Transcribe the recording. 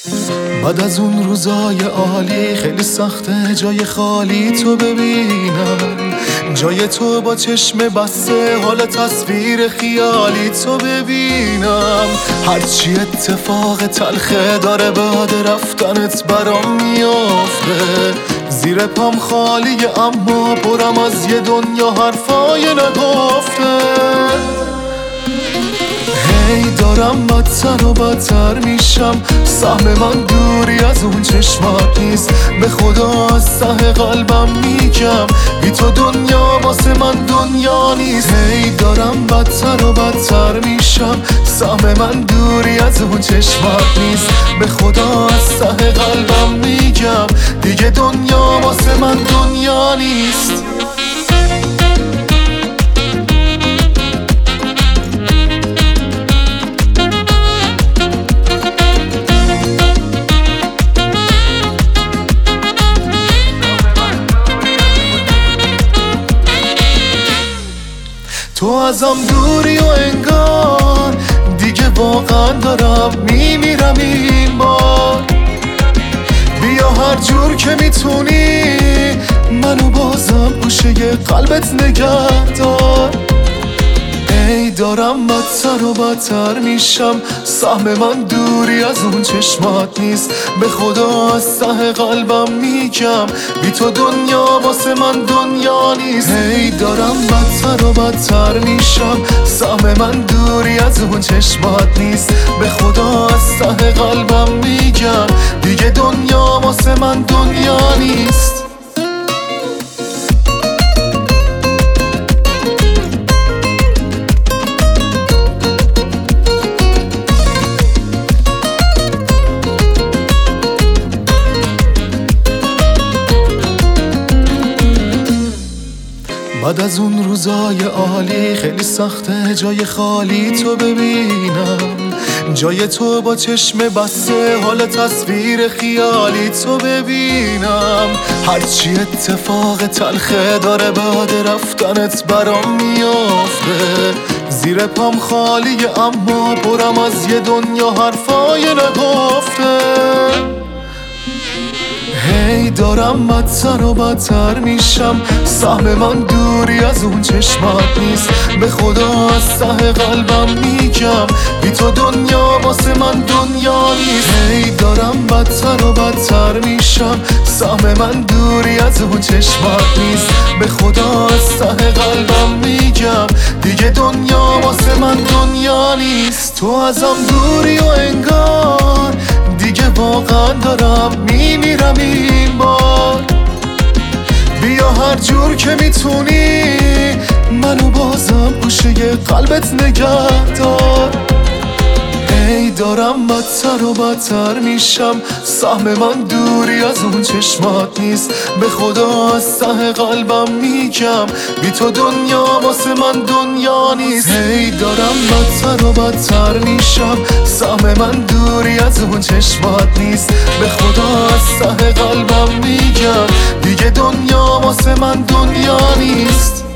بعد از اون روزای عالی خیلی سخته جای خالی تو ببینم، جای تو با چشم بسته حال تصویر خیالی تو ببینم. هرچی اتفاق تلخه داره بعد رفتنت برام میافته، زیر پام خالیه اما پرم از یه دنیا حرفای نگفته. هی دارم بدتر و بدتر میشم، سهم من دوری از اون چشمات نیست، به خدا از ته قلبم میگم بی تو دنیا واسه من دنیا نیست. هی دارم بدتر و بدتر میشم، سهم من دوری از اون چشمات نیست، به خدا از ته قلبم میگم دیگه دنیا واسه من دنیا نیست. تو ازم دوری و انگار دیگه واقعا دارم میمیرم این بار. بیا هر جور که میتونی منو بازم گوشه قلبت نگه دار. ای دارم بدتر و بدتر میشم، سهم من دوری از اون چشمات نیست، به خدا از ته قلبم میگم بی تو دنیا واسه من دنیا نیست. ای دارم بدتر و بدتر میشم، سهم من دوری از اون چشمات نیست، به خدا از ته قلبم میگم دیگه دنیا واسه من دنیا نیست. بعد از اون روزای عالی خیلی سخته جای خالی تو ببینم، جای تو با چشم بسته حال تصویر خیالی تو ببینم. هرچی اتفاق تلخه داره بعد رفتنت برام میافته، زیر پام خالیه اما پرم از یه دنیا حرفای نگفته. هی دارم بدتر و بدتر میشم، سهم من دوری از اون چشمات نیست، به خدا از ته قلبم میگم بی تو دنیا واسه من دنیا نیست. هی دارم بدتر و بدتر میشم، سهم من دوری از اون چشمات نیست، به خدا از ته قلبم میگم دیگه دنیا واسه من دنیا نیست. تو ازم دوری و انگار دیگه واقعا دارم میمیرم این بار. بیا هر جور که میتونی منو بازم گوشه قلبت نگه دار. ای دارم بدتر و بدتر میشم، سهم من دوری از اون چشمات نیست، به خدا از ته قلبم میگم بی تو دنیا واسه من دنیا نیست. هی دارم بدتر و بدتر میشم، سهم من دوری از اون چشمات نیست، به خدا از ته قلبم میگم دیگه دنیا واسه من دنیا نیست.